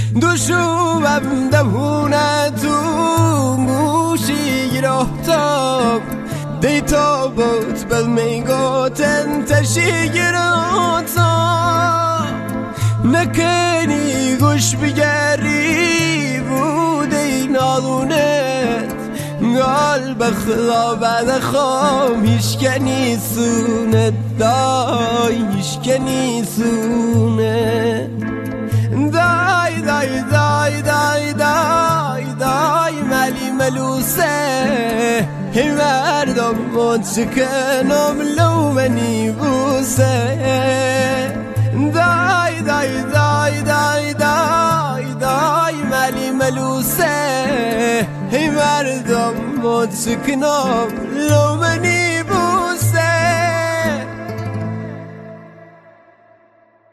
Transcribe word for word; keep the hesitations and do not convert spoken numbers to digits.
دوشوبم دهونتون گوشی گرفتم دی تا بود بل میگوتن تشی گرفتم نکنی گوش بگری بودی نالونت قال بخلا بعد خام هیشکنی سونت دای هیشکنی سونت دای دای دای دای دای دای ملی ملوسه هی مردم متشکنم لو منی بوسه دای دای دای دای دای دای ملی ملوسه هی مردم متشکنم لو منی